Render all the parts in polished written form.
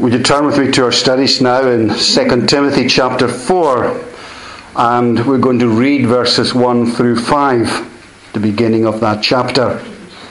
Would you turn with me to our studies now in 2 Timothy chapter 4, and we're going to read verses 1 through 5, the beginning of that chapter.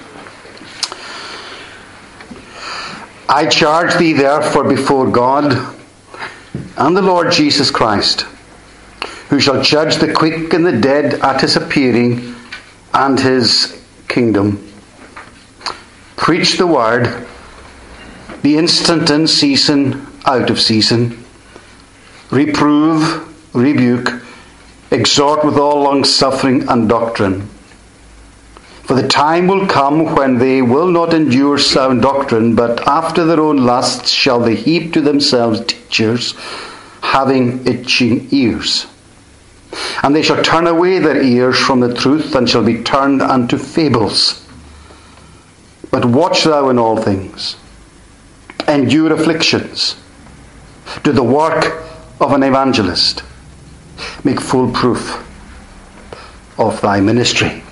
I charge thee therefore before God and the Lord Jesus Christ, who shall judge the quick and the dead at his appearing and his kingdom. Preach the word, be instant in season, out of season. Reprove, rebuke, exhort with all longsuffering and doctrine. For the time will come when they will not endure sound doctrine, but after their own lusts shall they heap to themselves teachers, having itching ears. And they shall turn away their ears from the truth, and shall be turned unto fables. But watch thou in all things. Endure afflictions. Do the work of an evangelist. Make full proof of thy ministry.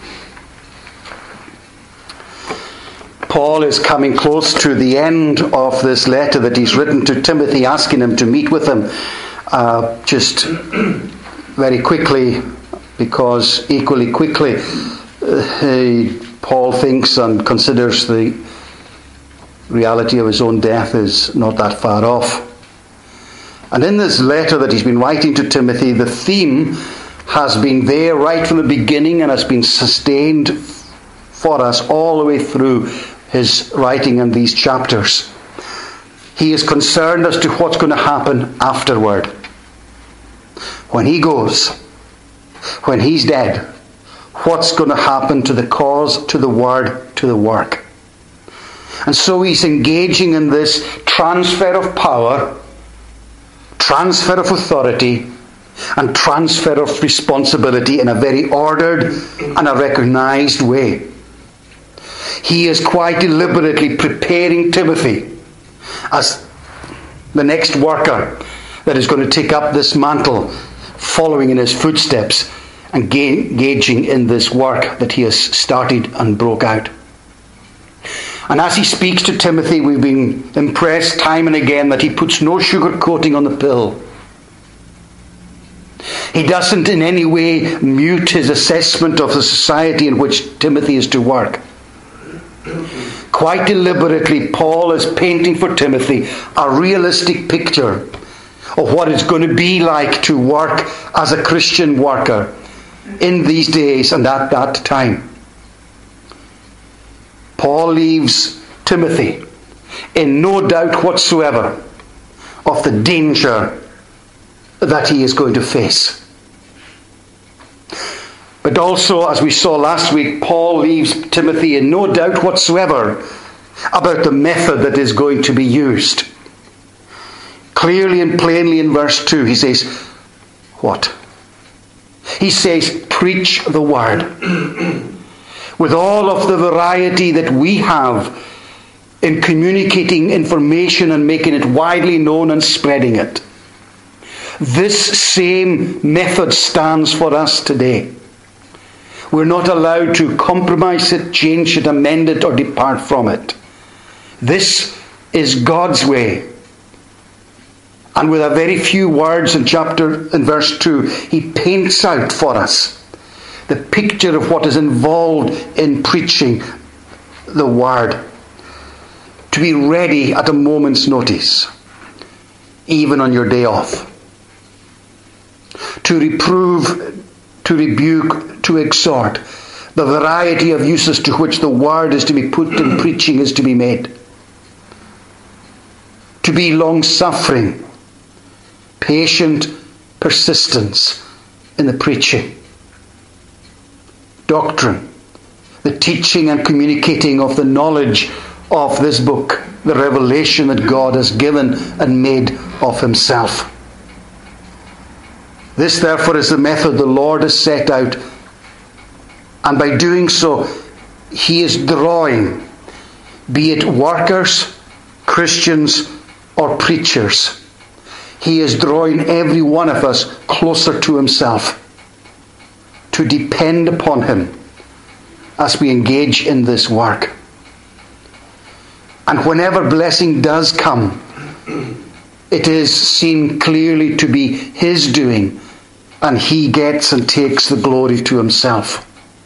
Paul is coming close to the end of this letter that he's written to Timothy, asking him to meet with him. Just very quickly, because equally quickly, Paul thinks and considers the reality of his own death is not that far off. And in this letter that he's been writing to Timothy, the theme has been there right from the beginning and has been sustained for us all the way through his writing in these chapters. He is concerned as to what's going to happen afterward. When he goes, when he's dead, what's going to happen to the cause, to the word, to the work. And so he's engaging in this transfer of power, transfer of authority, and transfer of responsibility in a very ordered and a recognized way. He is quite deliberately preparing Timothy as the next worker that is going to take up this mantle, following in his footsteps and engaging in this work that he has started and broke out. And as he speaks to Timothy, we've been impressed time and again that he puts no sugar coating on the pill. He doesn't in any way mute his assessment of the society in which Timothy is to work. Quite deliberately, Paul is painting for Timothy a realistic picture of what it's going to be like to work as a Christian worker in these days and at that time. Paul leaves Timothy in no doubt whatsoever of the danger that he is going to face. But also, as we saw last week, Paul leaves Timothy in no doubt whatsoever about the method that is going to be used. Clearly and plainly in verse 2, he says, what? He says, preach the word. With all of the variety that we have in communicating information and making it widely known and spreading it. This same method stands for us today. We're not allowed to compromise it, change it, amend it, or depart from it. This is God's way. And with a very few words in verse 2, he paints out for us the picture of what is involved in preaching the word. To be ready at a moment's notice, even on your day off. To reprove, to rebuke, to exhort. The variety of uses to which the word is to be put and preaching is to be made. To be long-suffering, patient persistence in the preaching. Doctrine, the teaching and communicating of the knowledge of this book, the revelation that God has given and made of himself. This therefore is the method the Lord has set out, and by doing so he is drawing, be it workers, Christians or preachers, he is drawing every one of us closer to himself, to depend upon him as we engage in this work. And whenever blessing does come, it is seen clearly to be his doing, and he gets and takes the glory to himself.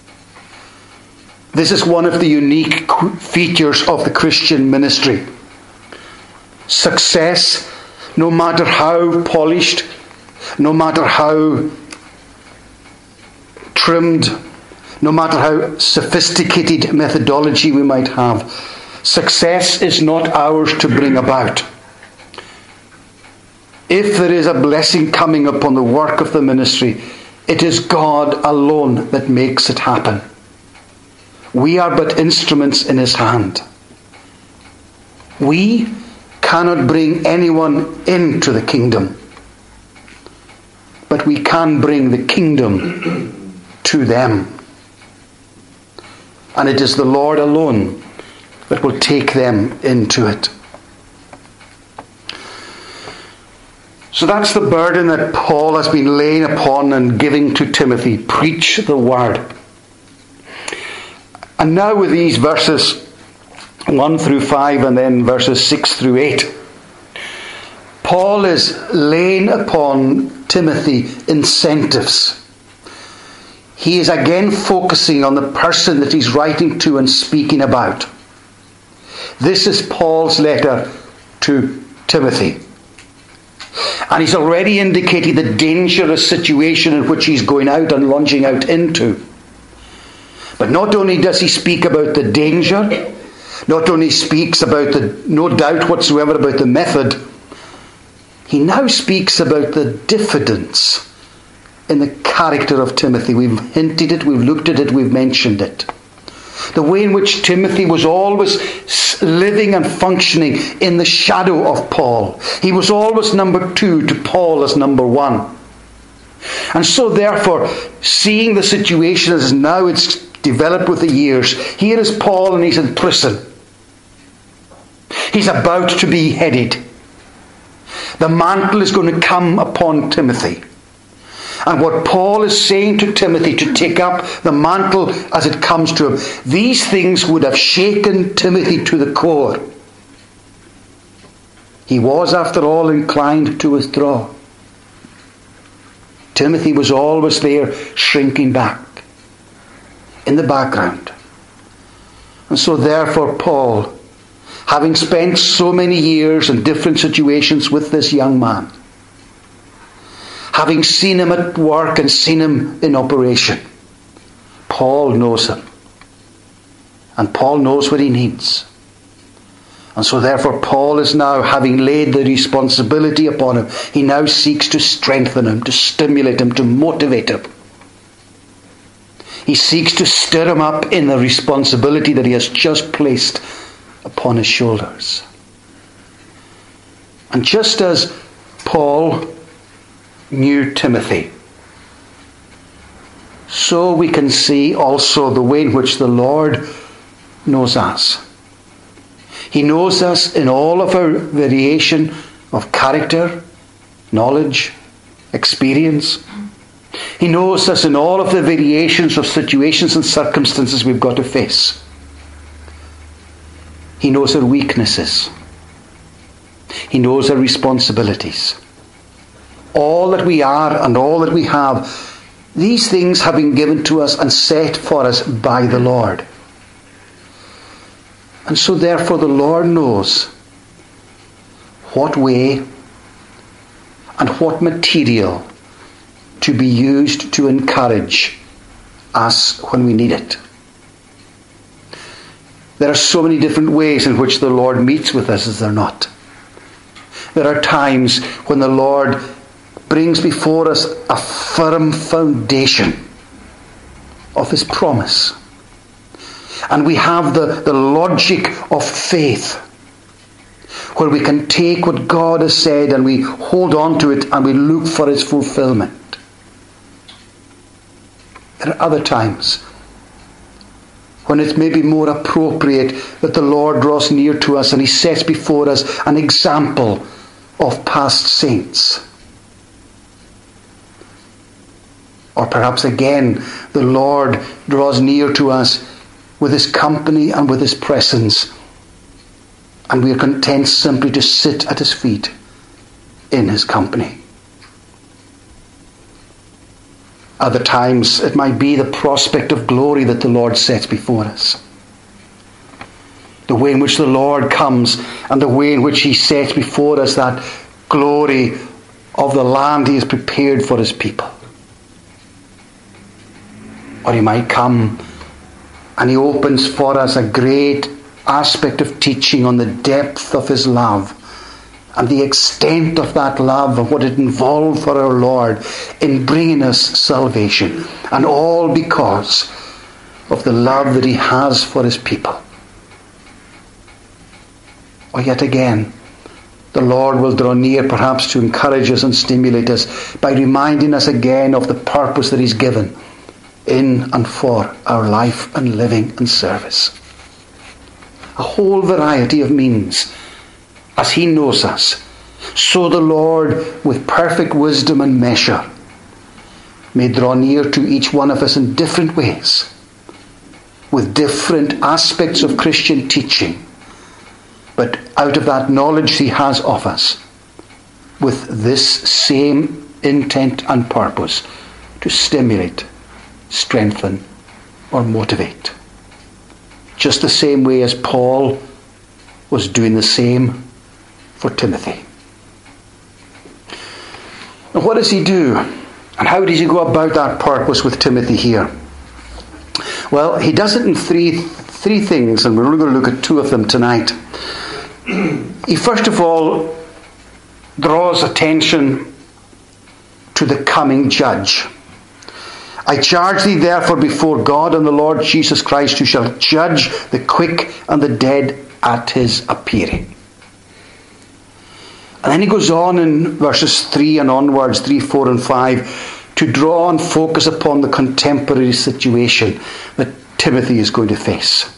This is one of the unique features of the Christian ministry. Success, no matter how polished, no matter how trimmed, no matter how sophisticated methodology we might have, success is not ours to bring about. If there is a blessing coming upon the work of the ministry, it is God alone that makes it happen. We are but instruments in his hand. We cannot bring anyone into the kingdom, but we can bring the kingdom to them. And it is the Lord alone that will take them into it. So that's the burden that Paul has been laying upon and giving to Timothy. Preach the word. And now with these verses 1 through 5 and then verses 6 through 8, Paul is laying upon Timothy incentives. He is again focusing on the person that he's writing to and speaking about. This is Paul's letter to Timothy. And he's already indicated the dangerous situation in which he's going out and launching out into. But not only does he speak about the danger, not only speaks about no doubt whatsoever about the method, he now speaks about the diffidence in the character of Timothy. We've hinted it, we've looked at it, we've mentioned it. The way in which Timothy was always living and functioning in the shadow of Paul. He was always number 2 to Paul as number 1. And so therefore, seeing the situation as now it's developed with the years, here is Paul and he's in prison. He's about to be beheaded. The mantle is going to come upon Timothy. And what Paul is saying to Timothy to take up the mantle as it comes to him, these things would have shaken Timothy to the core. He was, after all, inclined to withdraw. Timothy was always there, shrinking back in the background. And so therefore Paul, having spent so many years in different situations with this young man, having seen him at work and seen him in operation, Paul knows him. And Paul knows what he needs. And so therefore Paul is now, having laid the responsibility upon him, he now seeks to strengthen him, to stimulate him, to motivate him. He seeks to stir him up in the responsibility that he has just placed upon his shoulders. And just as Paul knew Timothy, so we can see also the way in which the Lord knows us. He knows us in all of our variation of character, knowledge, experience. He knows us in all of the variations of situations and circumstances we've got to face. He knows our weaknesses. He knows our responsibilities. All that we are and all that we have, these things have been given to us and set for us by the Lord. And so therefore the Lord knows what way and what material to be used to encourage us when we need it. There are so many different ways in which the Lord meets with us, is there not? There are times when the Lord brings before us a firm foundation of his promise. And we have the logic of faith, where we can take what God has said and we hold on to it and we look for its fulfillment. There are other times when it may be more appropriate that the Lord draws near to us and he sets before us an example of past saints. Or perhaps again, the Lord draws near to us with his company and with his presence, and we are content simply to sit at his feet in his company. Other times it might be the prospect of glory that the Lord sets before us. The way in which the Lord comes and the way in which he sets before us that glory of the land he has prepared for his people. Or he might come and he opens for us a great aspect of teaching on the depth of his love and the extent of that love and what it involved for our Lord in bringing us salvation. And all because of the love that he has for his people. Or yet again, the Lord will draw near perhaps to encourage us and stimulate us by reminding us again of the purpose that he's given in and for our life and living and service. A whole variety of means as he knows us. So the Lord, with perfect wisdom and measure, may draw near to each one of us in different ways, with different aspects of Christian teaching, but out of that knowledge he has of us, with this same intent and purpose to stimulate, strengthen, or motivate. Just the same way as Paul was doing the same for Timothy. Now, what does he do? And how does he go about that purpose with Timothy here? Well, he does it in three things, and we're only going to look at two of them tonight. He first of all draws attention to the coming judge. I charge thee therefore before God and the Lord Jesus Christ, who shall judge the quick and the dead at his appearing. And then he goes on in verses 3 and onwards, 3, 4 and 5, to draw and focus upon the contemporary situation that Timothy is going to face.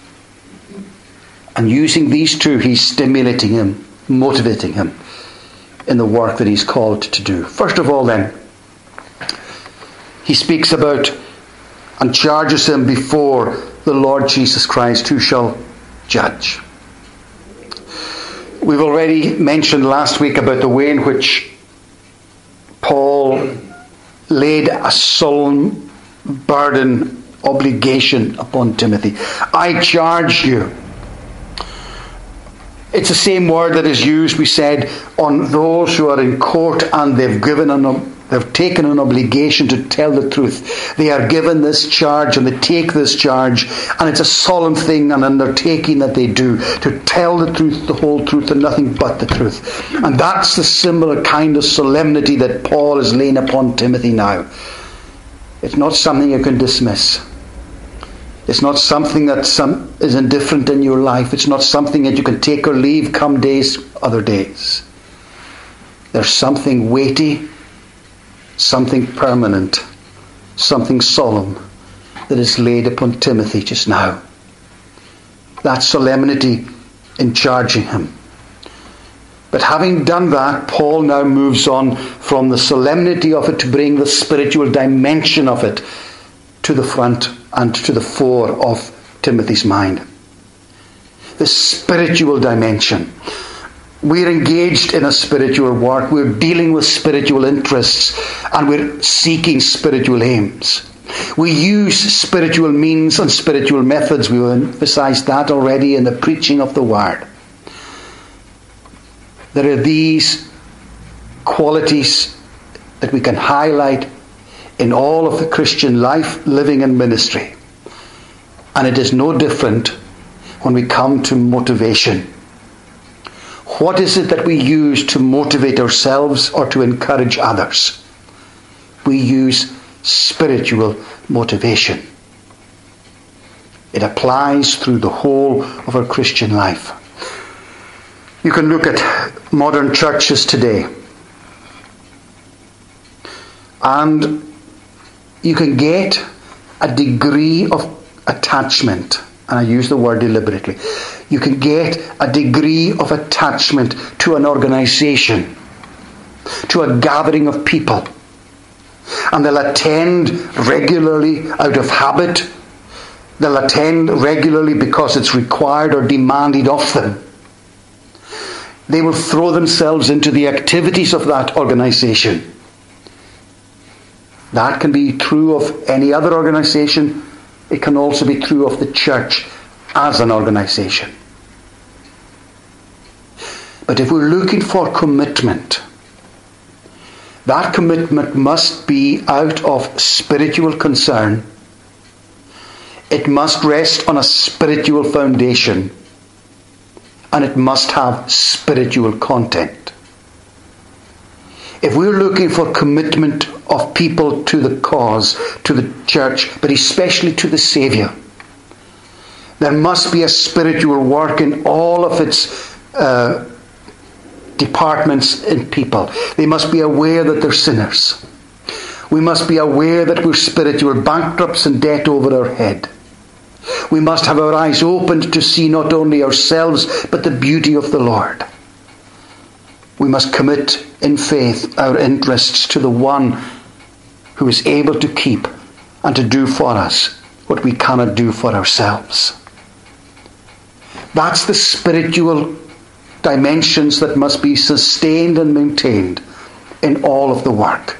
And using these two, he's stimulating him, motivating him in the work that he's called to do. First of all then, he speaks about and charges him before the Lord Jesus Christ, who shall judge. We've already mentioned last week about the way in which Paul laid a solemn burden, obligation upon Timothy. I charge you. It's the same word that is used, we said, on those who are in court and they've taken an obligation to tell the truth. They are given this charge and they take this charge, and it's a solemn thing, an undertaking that they do to tell the truth, the whole truth, and nothing but the truth. And that's the similar kind of solemnity that Paul is laying upon Timothy now. It's not something you can dismiss. It's not something that is indifferent in your life. It's not something that you can take or leave come days, other days. There's something weighty, something permanent, something solemn that is laid upon Timothy just now. That solemnity in charging him. But having done that, Paul now moves on from the solemnity of it to bring the spiritual dimension of it to the front and to the fore of Timothy's mind. The spiritual dimension. We're engaged in a spiritual work. We're dealing with spiritual interests, and we're seeking spiritual aims. We use spiritual means and spiritual methods. We emphasized that already in the preaching of the Word. There are these qualities that we can highlight in all of the Christian life, living and ministry. And it is no different when we come to motivation. What is it that we use to motivate ourselves or to encourage others? We use spiritual motivation. It applies through the whole of our Christian life. You can look at modern churches today, and you can get a degree of attachment, and I use the word deliberately. You can get a degree of attachment to an organization, to a gathering of people, and they'll attend regularly out of habit. They'll attend regularly because it's required or demanded of them. they will throw themselves into the activities of that organization. That can be true of any other organization. It can also be true of the church as an organization. But if we're looking for commitment, that commitment must be out of spiritual concern. It must rest on a spiritual foundation. And it must have spiritual content. If we're looking for commitment of people to the cause, to the church, but especially to the Saviour, there must be a spiritual work in all of its departments in people. They must be aware that they're sinners. We must be aware that we're spiritual bankrupts and debt over our head. We must have our eyes opened to see not only ourselves, but the beauty of the Lord. We must commit in faith our interests to the one who is able to keep and to do for us what we cannot do for ourselves. That's the spiritual dimensions that must be sustained and maintained in all of the work.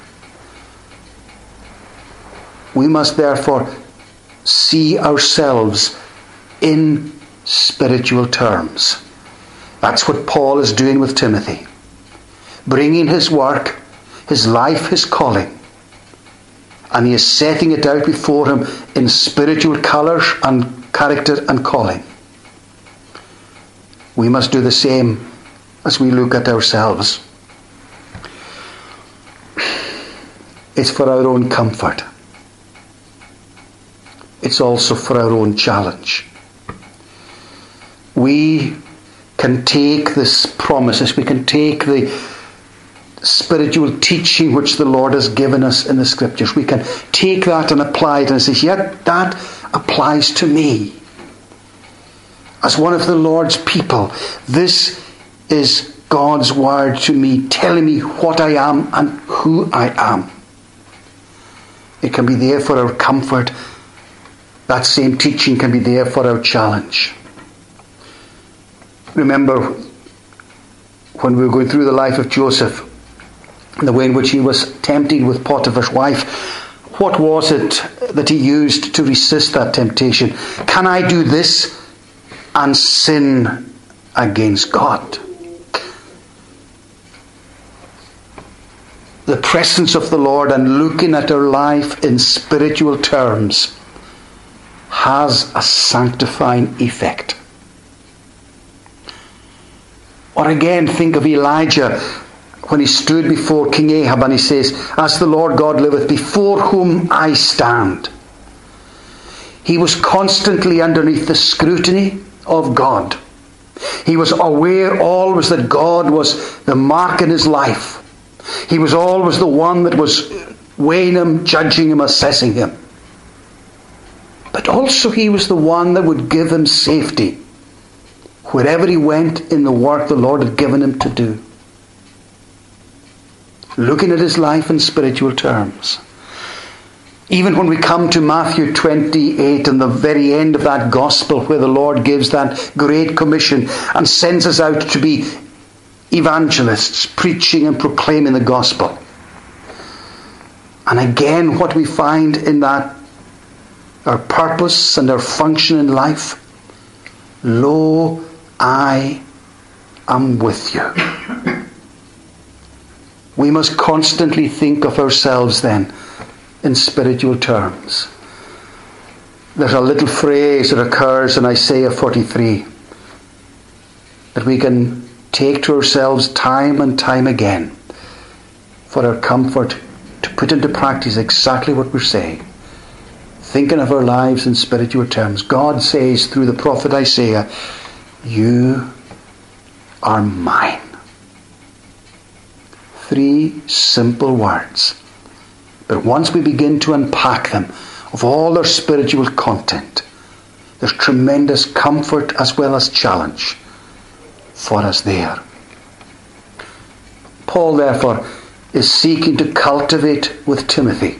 We must therefore see ourselves in spiritual terms. That's what Paul is doing with Timothy. Bringing his work, his life, his calling. And he is setting it out before him in spiritual colours and character and calling. We must do the same as we look at ourselves. It's for our own comfort. It's also for our own challenge. We can take this promises, we can take the spiritual teaching which the Lord has given us in the Scriptures. We can take that and apply it and say, yeah, that applies to me. As one of the Lord's people, this is God's word to me, telling me what I am and who I am. It can be there for our comfort. That same teaching can be there for our challenge. Remember when we were going through the life of Joseph, the way in which he was tempted with Potiphar's wife, what was it that he used to resist that temptation? Can I do this and sin against God? The presence of the Lord and looking at our life in spiritual terms has a sanctifying effect. Or again, think of Elijah when he stood before King Ahab and he says, as the Lord God liveth, before whom I stand. He was constantly underneath the scrutiny of God. He was aware always that God was the mark in his life. He was always the one that was weighing him, judging him, assessing him. But also he was the one that would give him safety wherever he went in the work the Lord had given him to do. Looking at his life in spiritual terms. Even when we come to Matthew 28 and the very end of that gospel where the Lord gives that great commission and sends us out to be evangelists, preaching and proclaiming the gospel. And again, what we find in that, our purpose and our function in life, lo, I am with you. We must constantly think of ourselves then in spiritual terms. There's a little phrase that occurs in Isaiah 43 that we can take to ourselves time and time again for our comfort to put into practice exactly what we're saying. Thinking of our lives in spiritual terms. God says through the prophet Isaiah, you are mine. 3 simple words. But once we begin to unpack them of all their spiritual content, there's tremendous comfort as well as challenge for us there. Paul, therefore, is seeking to cultivate with Timothy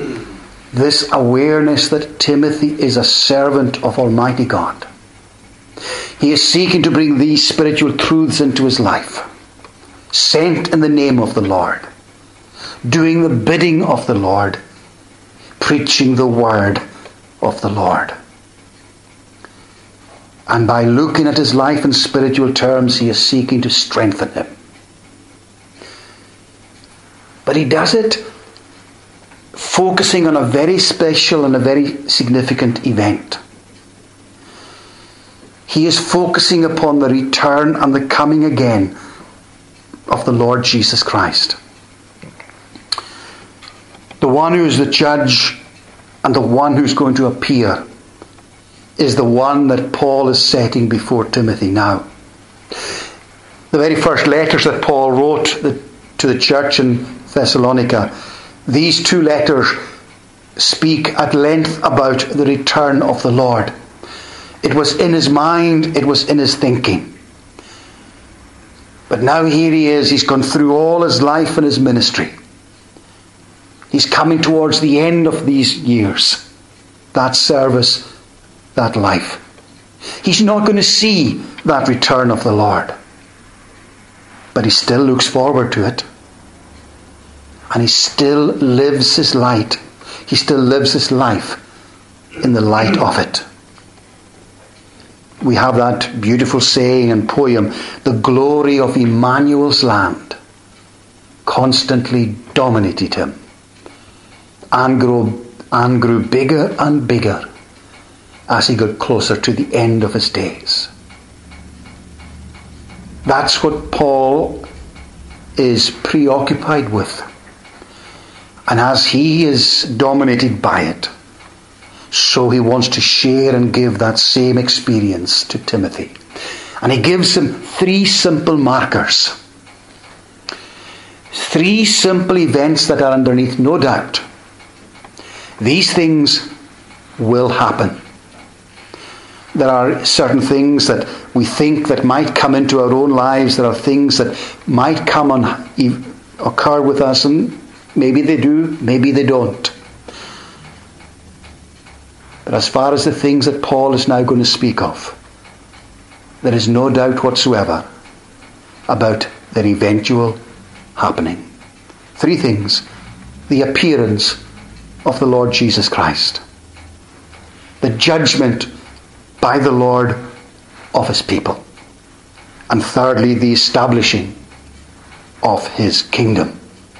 this awareness that Timothy is a servant of Almighty God. He is seeking to bring these spiritual truths into his life. Sent in the name of the Lord, doing the bidding of the Lord, preaching the word of the Lord. And by looking at his life in spiritual terms, he is seeking to strengthen him. But he does it focusing on a very special and a very significant event. He is focusing upon the return and the coming again of the Lord Jesus Christ. The one who is the judge and the one who's going to appear is the one that Paul is setting before Timothy now. The very first letters that Paul wrote to the church in Thessalonica, these two letters speak at length about the return of the Lord. It was in his mind, it was in his thinking. But now here he is, he's gone through all his life and his ministry. He's coming towards the end of these years, that service, that life. He's not going to see that return of the Lord. But he still looks forward to it. And he still lives his light. He still lives his life in the light of it. We have that beautiful saying and poem, the glory of Emmanuel's land constantly dominated him and grew bigger and bigger as he got closer to the end of his days. That's what Paul is preoccupied with. And as he is dominated by it, so he wants to share and give that same experience to Timothy. And he gives him 3 simple markers. 3 simple events that are underneath, no doubt. These things will happen. There are certain things that we think that might come into our own lives. There are things that might occur with us, and maybe they do, maybe they don't. But as far as the things that Paul is now going to speak of, there is no doubt whatsoever about their eventual happening. 3 things. The appearance of the Lord Jesus Christ. The judgment by the Lord of his people. And thirdly, the establishing of his kingdom.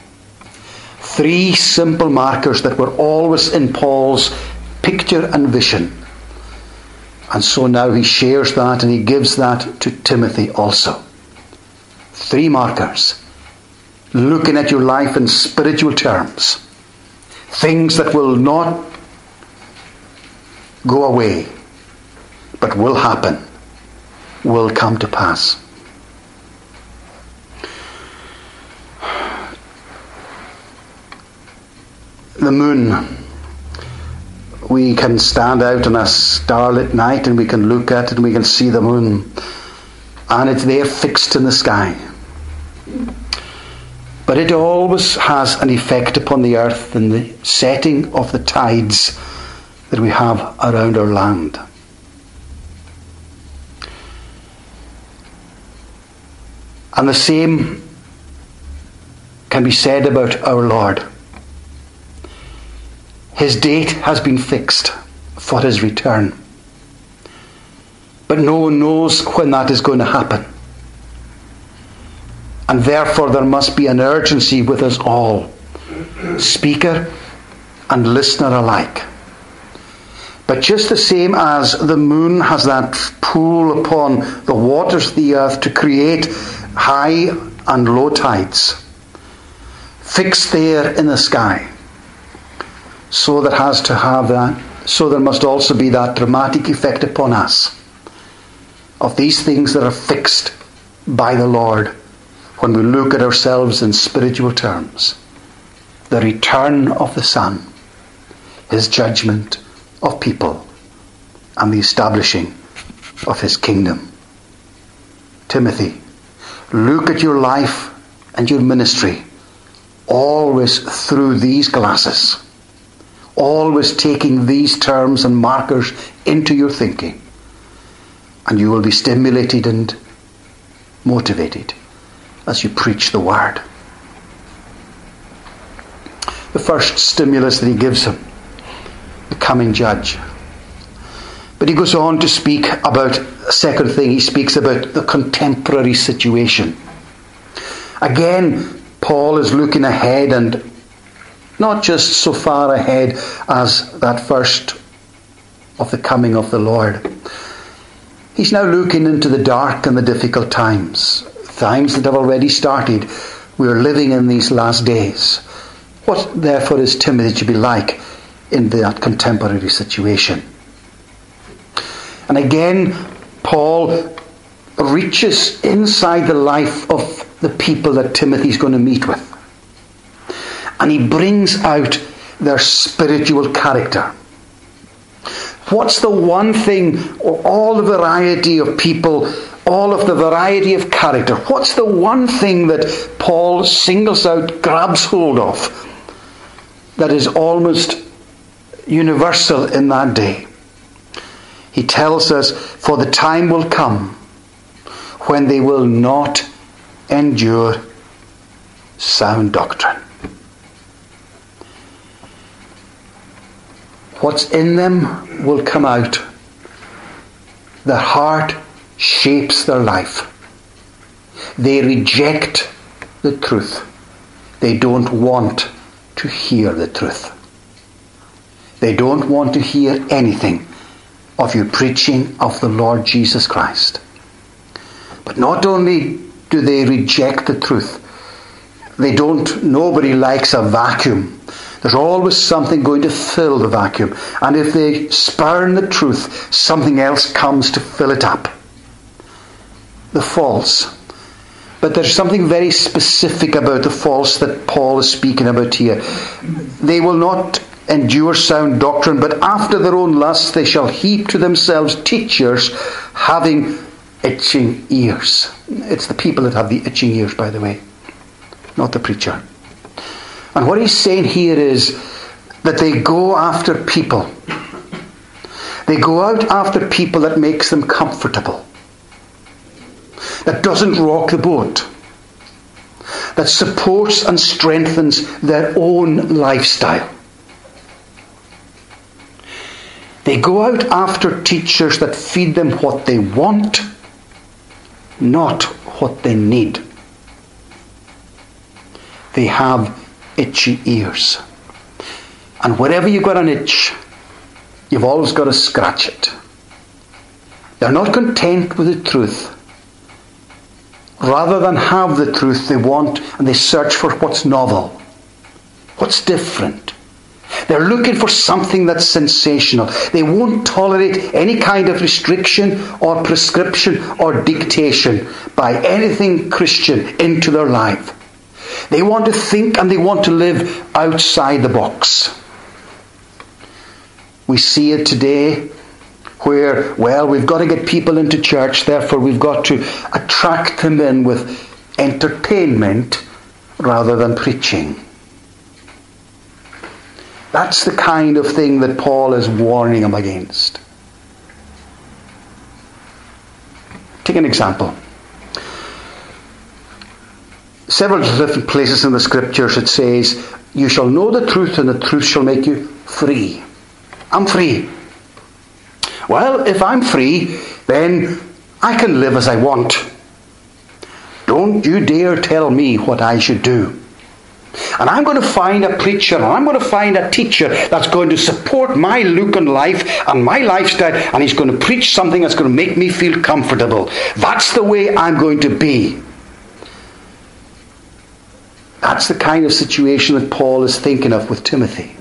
3 simple markers that were always in Paul's picture and vision. And so now he shares that and he gives that to Timothy also. 3 markers. Looking at your life in spiritual terms. Things that will not go away, but will happen, will come to pass. The moon. We can stand out on a starlit night and we can look at it and we can see the moon. And it's there fixed in the sky. But it always has an effect upon the earth in the setting of the tides that we have around our land. And the same can be said about our Lord. His date has been fixed for his return. But no one knows when that is going to happen. And therefore there must be an urgency with us all, speaker and listener alike. But just the same as the moon has that pull upon the waters of the earth to create high and low tides, fixed there in the sky, so there must also be that dramatic effect upon us of these things that are fixed by the Lord when we look at ourselves in spiritual terms. The return of the Son, his judgment of people, and the establishing of his kingdom. Timothy, look at your life and your ministry always through these glasses. Always taking these terms and markers into your thinking. And you will be stimulated and motivated as you preach the word. The first stimulus that he gives him, the coming judge. But he goes on to speak about a second thing. He speaks about the contemporary situation. Again, Paul is looking ahead, and not just so far ahead as that first of the coming of the Lord. He's now looking into the dark and the difficult times that have already started. We are living in these last days. What therefore is Timothy to be like in that contemporary situation? And again, Paul reaches inside the life of the people that Timothy's going to meet with. And he brings out their spiritual character. What's the one thing, or all the variety of people, all of the variety of character, what's the one thing that Paul singles out, grabs hold of, that is almost universal in that day? He tells us, for the time will come when they will not endure sound doctrine. What's in them will come out. Their heart shapes their life. They reject the truth. They don't want to hear the truth. They don't want to hear anything of your preaching of the Lord Jesus Christ. But not only do they reject the truth, nobody likes a vacuum. There's always something going to fill the vacuum. And if they spurn the truth, something else comes to fill it up. The false. But there's something very specific about the false that Paul is speaking about here. They will not endure sound doctrine, but after their own lusts they shall heap to themselves teachers having itching ears. It's the people that have the itching ears, by the way, not the preacher. And what he's saying here is that they go after people. They go out after people that makes them comfortable, that doesn't rock the boat, that supports and strengthens their own lifestyle. They go out after teachers that feed them what they want, not what they need. They have itchy ears. And wherever you've got an itch, you've always got to scratch it. They're not content with the truth. Rather than have the truth, they want and they search for what's novel, what's different. They're looking for something that's sensational. They won't tolerate any kind of restriction or prescription or dictation by anything Christian into their life. They want to think and they want to live outside the box. We see it today where, we've got to get people into church, therefore we've got to attract them in with entertainment rather than preaching. That's the kind of thing that Paul is warning them against. Take an example. Several different places in the scriptures it says, you shall know the truth and the truth shall make you free. I'm free. Well, if I'm free, then I can live as I want. Don't you dare tell me what I should do. And I'm going to find a preacher, and I'm going to find a teacher that's going to support my look on life and my lifestyle, and he's going to preach something that's going to make me feel comfortable. That's the way I'm going to be. That's the kind of situation that Paul is thinking of with Timothy.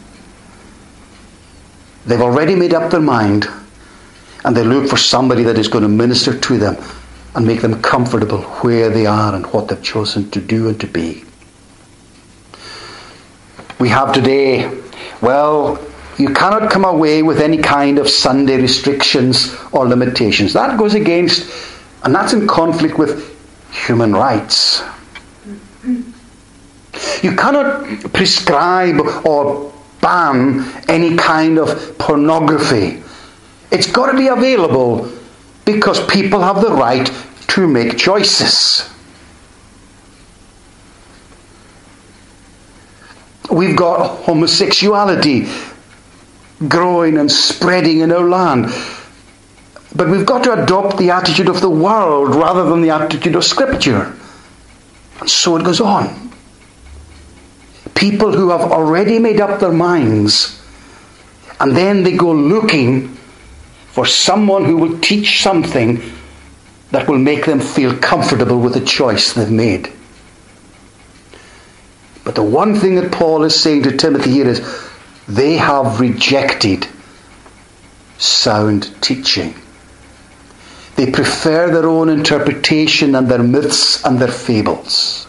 They've already made up their mind, and they look for somebody that is going to minister to them and make them comfortable where they are and what they've chosen to do and to be. We have today, you cannot come away with any kind of Sunday restrictions or limitations. That goes against, and that's in conflict with human rights. You cannot prescribe or ban any kind of pornography. It's got to be available because people have the right to make choices. We've got homosexuality growing and spreading in our land. But we've got to adopt the attitude of the world rather than the attitude of Scripture. And so it goes on. People who have already made up their minds, and then they go looking for someone who will teach something that will make them feel comfortable with the choice they've made. But the one thing that Paul is saying to Timothy here is, they have rejected sound teaching. They prefer their own interpretation and their myths and their fables.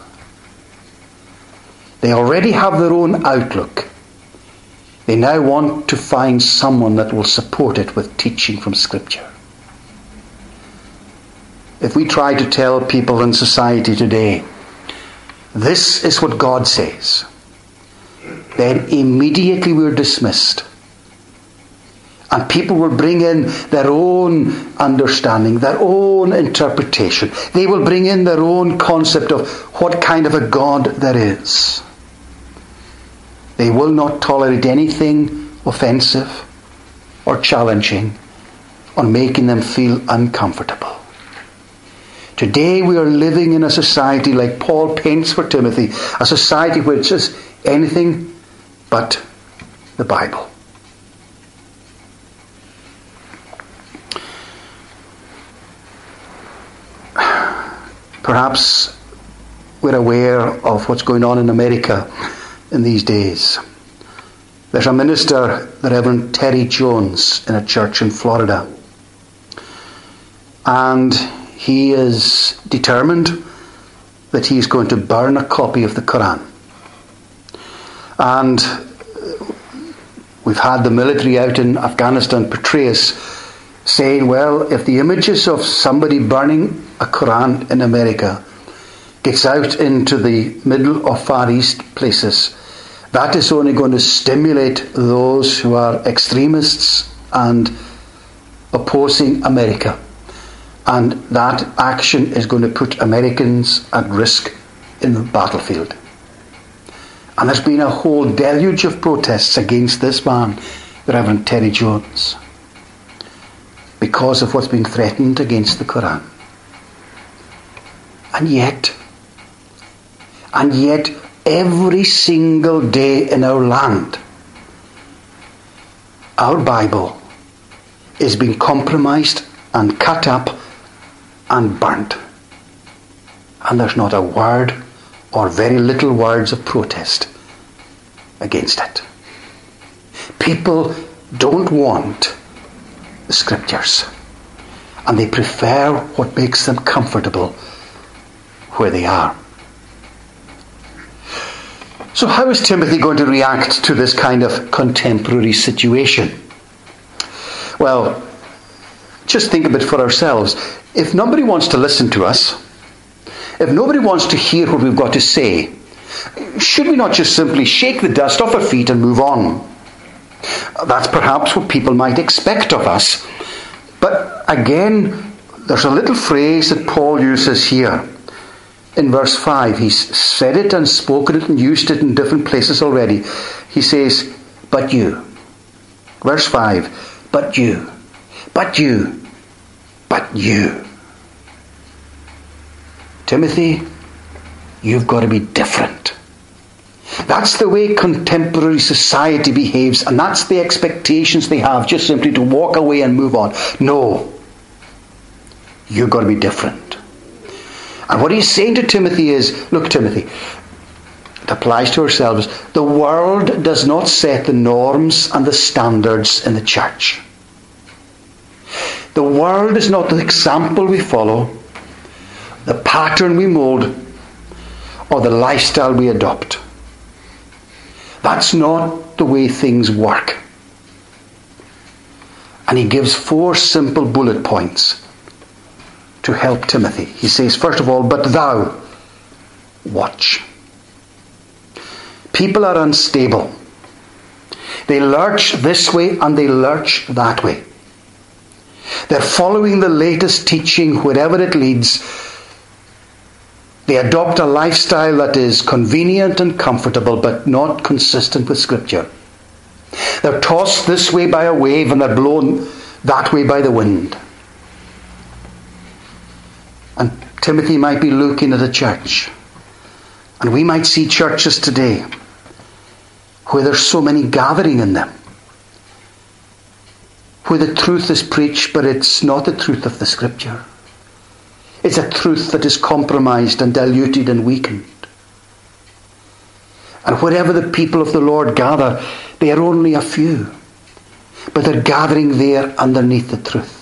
They already have their own outlook. They now want to find someone that will support it with teaching from Scripture. If we try to tell people in society today, this is what God says, then immediately we're dismissed. And people will bring in their own understanding, their own interpretation. They will bring in their own concept of what kind of a God there is. They will not tolerate anything offensive or challenging or making them feel uncomfortable. Today we are living in a society like Paul paints for Timothy, a society which is anything but the Bible. Perhaps we're aware of what's going on in America in these days. There's a minister, the Reverend Terry Jones, in a church in Florida. And he is determined that he's going to burn a copy of the Quran. And we've had the military out in Afghanistan portray us saying, well, if the images of somebody burning a Quran in America gets out into the Middle or Far East places, that is only going to stimulate those who are extremists and opposing America. And that action is going to put Americans at risk in the battlefield. And there's been a whole deluge of protests against this man, the Reverend Terry Jones, because of what's been threatened against the Quran. And yet, every single day in our land, our Bible is being compromised and cut up and burnt. And there's not a word or very little words of protest against it. People don't want the Scriptures, and they prefer what makes them comfortable where they are. So how is Timothy going to react to this kind of contemporary situation? Well, just think of it for ourselves. If nobody wants to listen to us, if nobody wants to hear what we've got to say, should we not just simply shake the dust off our feet and move on? That's perhaps what people might expect of us. But again, there's a little phrase that Paul uses here. In verse 5, he's said it and spoken it and used it in different places already. He says, but you. Verse 5, but you. But you. But you. Timothy, you've got to be different. That's the way contemporary society behaves, and that's the expectations they have, just simply to walk away and move on. No. You've got to be different. And what he's saying to Timothy is, look, Timothy, it applies to ourselves. The world does not set the norms and the standards in the church. The world is not the example we follow, the pattern we mold, or the lifestyle we adopt. That's not the way things work. And he gives 4 simple bullet points to help Timothy. He says, first of all, but thou, watch. People are unstable. They lurch this way and they lurch that way. They're following the latest teaching wherever it leads. They adopt a lifestyle that is convenient and comfortable, but not consistent with Scripture. They're tossed this way by a wave and they're blown that way by the wind. And Timothy might be looking at a church. And we might see churches today where there's so many gathering in them, where the truth is preached, but it's not the truth of the Scripture. It's a truth that is compromised and diluted and weakened. And wherever the people of the Lord gather, they are only a few, but they're gathering there underneath the truth.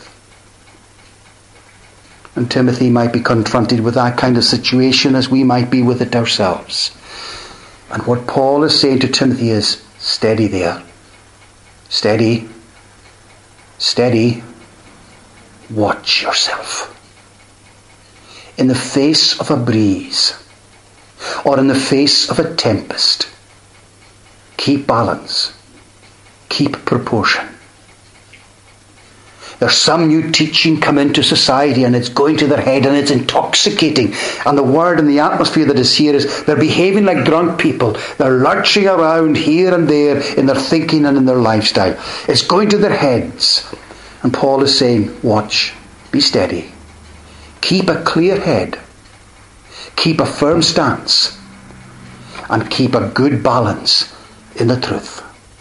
And Timothy might be confronted with that kind of situation as we might be with it ourselves. And what Paul is saying to Timothy is, steady there. Steady. Steady. Watch yourself. In the face of a breeze, or in the face of a tempest, keep balance. Keep proportion. There's some new teaching come into society and it's going to their head and it's intoxicating. And the word and the atmosphere that is here is they're behaving like drunk people. They're lurching around here and there in their thinking and in their lifestyle. It's going to their heads. And Paul is saying, watch, be steady. Keep a clear head. Keep a firm stance. And keep a good balance in the truth.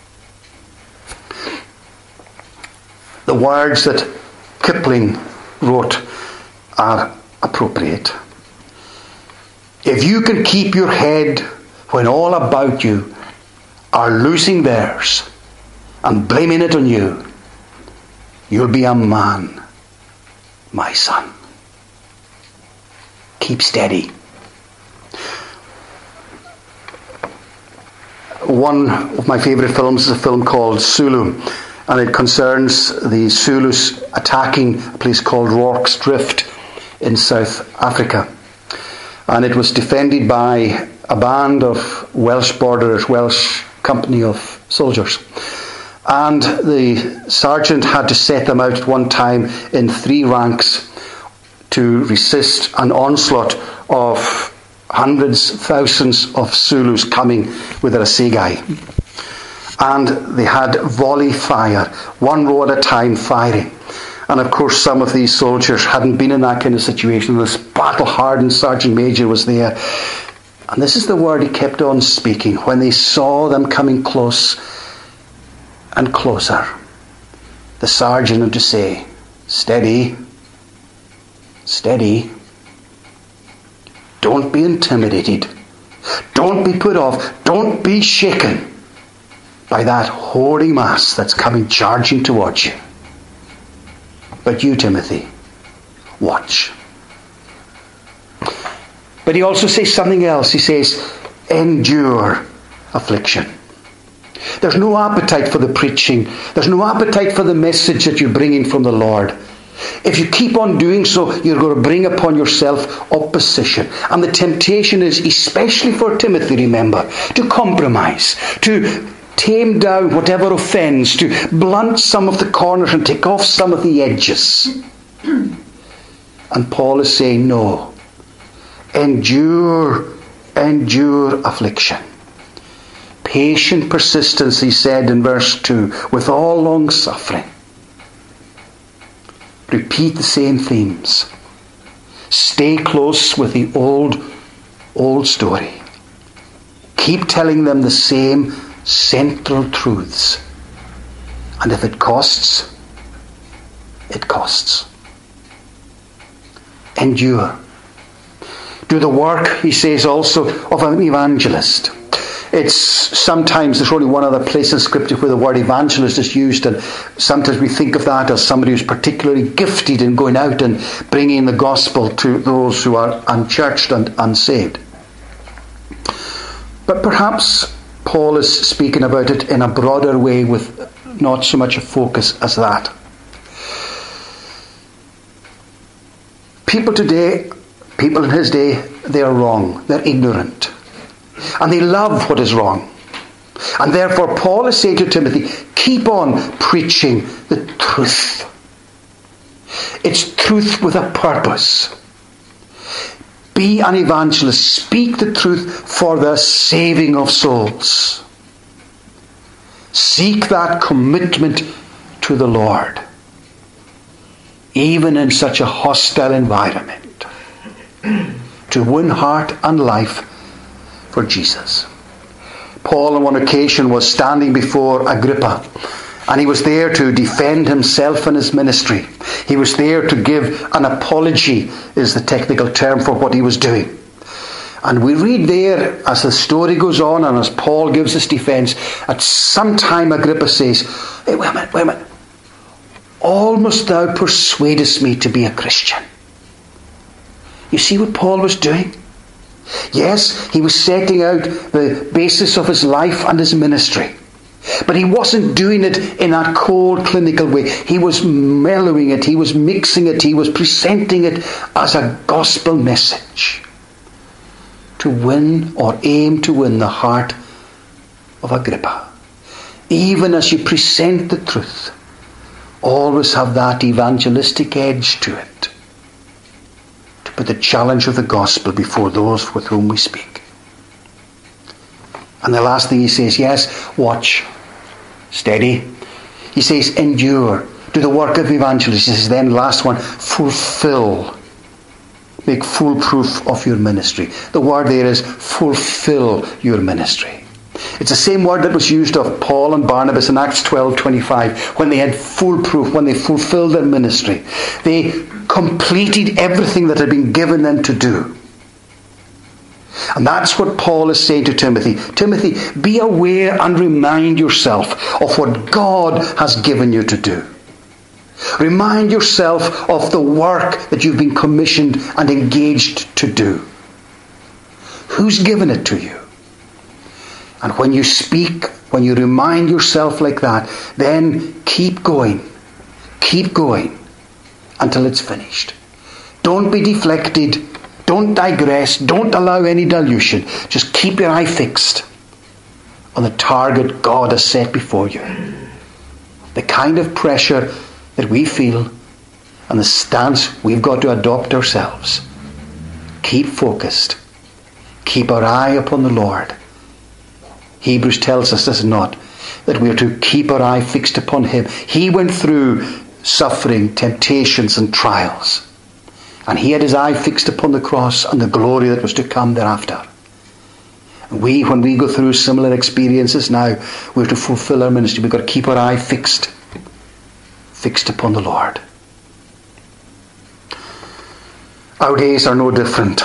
The words that Kipling wrote are appropriate. If you can keep your head when all about you are losing theirs and blaming it on you, you'll be a man, my son. Keep steady. One of my favourite films is a film called Sulu. And it concerns the Zulus attacking a place called Rorke's Drift in South Africa. And it was defended by a band of Welsh borderers, Welsh company of soldiers. And the sergeant had to set them out at one time in 3 ranks to resist an onslaught of hundreds, thousands of Zulus coming with their assegai. And they had volley fire, 1 row at a time firing. And of course some of these soldiers hadn't been in that kind of situation. This battle-hardened Sergeant Major was there. And this is the word he kept on speaking. When they saw them coming close and closer, the sergeant had to say, steady, steady. Don't be intimidated. Don't be put off. Don't be shaken by that hoary mass that's coming charging towards you. But you, Timothy, watch. But he also says something else. He says, endure affliction. There's no appetite for the preaching. There's no appetite for the message that you're bringing from the Lord. If you keep on doing so, you're going to bring upon yourself opposition. And the temptation is, especially for Timothy, remember, to compromise, to tame down whatever offends, to blunt some of the corners and take off some of the edges. And Paul is saying, no. Endure affliction. Patient persistence, he said in verse 2, with all long suffering. Repeat the same themes. Stay close with the old story. Keep telling them the same central truths. And if it costs, it costs. Endure. Do the work, he says also, of an evangelist. It's sometimes there's only one other place in Scripture where the word evangelist is used, and sometimes we think of that as somebody who's particularly gifted in going out and bringing the gospel to those who are unchurched and unsaved. But perhaps Paul is speaking about it in a broader way with not so much a focus as that. People today, people in his day, they are wrong. They're ignorant. And they love what is wrong. And therefore Paul is saying to Timothy, keep on preaching the truth. It's truth with a purpose. Be an evangelist. Speak the truth for the saving of souls. Seek that commitment to the Lord, even in such a hostile environment, to win heart and life for Jesus. Paul on one occasion was standing before Agrippa, and he was there to defend himself and his ministry. He was there to give an apology, is the technical term for what he was doing. And we read there, as the story goes on and as Paul gives his defence, at some time Agrippa says, "Hey, wait a minute. Almost thou persuadest me to be a Christian." You see what Paul was doing? Yes, he was setting out the basis of his life and his ministry. But he wasn't doing it in that cold, clinical way. He was mellowing it, he was mixing it, he was presenting it as a gospel message to win, or aim to win, the heart of Agrippa. Even as you present the truth, always have that evangelistic edge to it, to put the challenge of the gospel before those with whom we speak. And the last thing he says, yes, watch, steady. He says, endure, do the work of evangelist. He says, then last one, fulfill. Make full proof of your ministry. The word there is fulfill your ministry. It's the same word that was used of Paul and Barnabas in Acts 12:25, when they had full proof, when they fulfilled their ministry. They completed everything that had been given them to do. And that's what Paul is saying to Timothy. Timothy, be aware and remind yourself of what God has given you to do. Remind yourself of the work that you've been commissioned and engaged to do. Who's given it to you? And when you speak, when you remind yourself like that, then keep going until it's finished. Don't be deflected. Don't digress. Don't allow any dilution. Just keep your eye fixed on the target God has set before you. The kind of pressure that we feel and the stance we've got to adopt ourselves. Keep focused. Keep our eye upon the Lord. Hebrews tells us, does it not, that we are to keep our eye fixed upon Him. He went through suffering, temptations and trials. And He had His eye fixed upon the cross and the glory that was to come thereafter. And we, when we go through similar experiences now, we're to fulfill our ministry. We've got to keep our eye fixed upon the Lord. Our days are no different.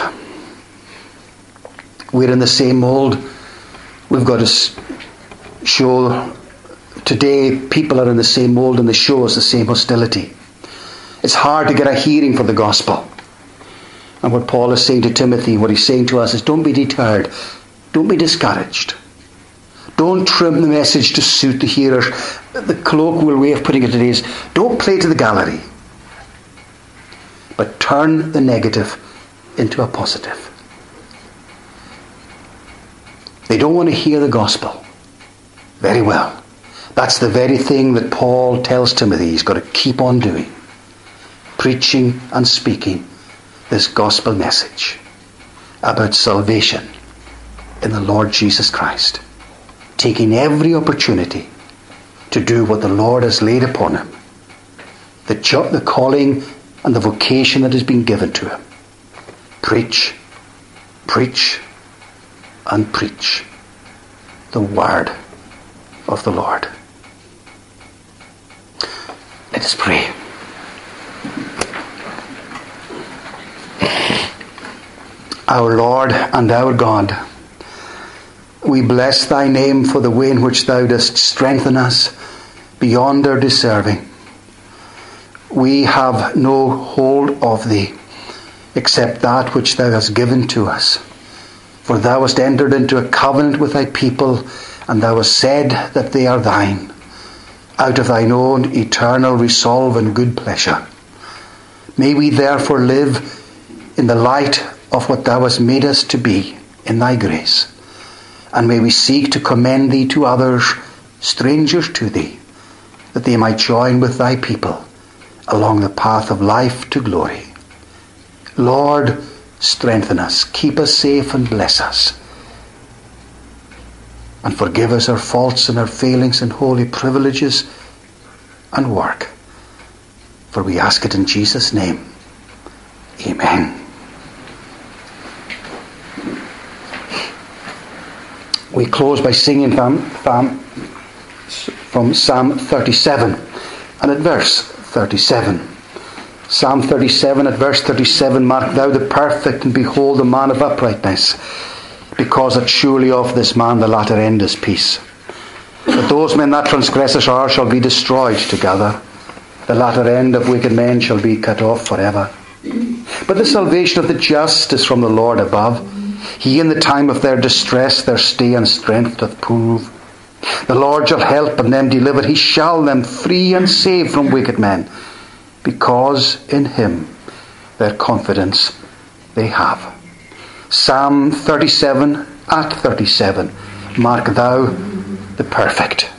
We're in the same mould. We've got to show today people are in the same mould and they show us the same hostility. It's hard to get a hearing for the gospel. And what Paul is saying to Timothy, what he's saying to us is, don't be deterred. Don't be discouraged. Don't trim the message to suit the hearers. The colloquial way of putting it today is, don't play to the gallery, but turn the negative into a positive. They don't want to hear the gospel. Very well. That's the very thing that Paul tells Timothy he's got to keep on doing. Preaching and speaking this gospel message about salvation in the Lord Jesus Christ. Taking every opportunity to do what the Lord has laid upon him. The calling and the vocation that has been given to him. Preach, preach, and preach the word of the Lord. Let us pray. Our Lord and our God, we bless Thy name for the way in which Thou dost strengthen us beyond our deserving. We have no hold of Thee except that which Thou hast given to us. For Thou hast entered into a covenant with Thy people, and Thou hast said that they are Thine, out of Thine own eternal resolve and good pleasure. May we therefore live in the light of what Thou hast made us to be in Thy grace. And may we seek to commend Thee to others, strangers to Thee, that they might join with Thy people along the path of life to glory. Lord, strengthen us, keep us safe and bless us. And forgive us our faults and our failings and holy privileges and work. For we ask it in Jesus' name. Amen. We close by singing from Psalm 37 and at verse 37. Psalm 37 at verse 37, mark thou the perfect, and behold the man of uprightness, because that surely of this man the latter end is peace. But those men that transgressors are shall be destroyed together. The latter end of wicked men shall be cut off forever. But the salvation of the just is from the Lord above. He in the time of their distress their stay and strength doth prove. The Lord shall help and them deliver. He shall them free and save from wicked men, because in him their confidence they have. Psalm 37 at 37. Mark thou the perfect.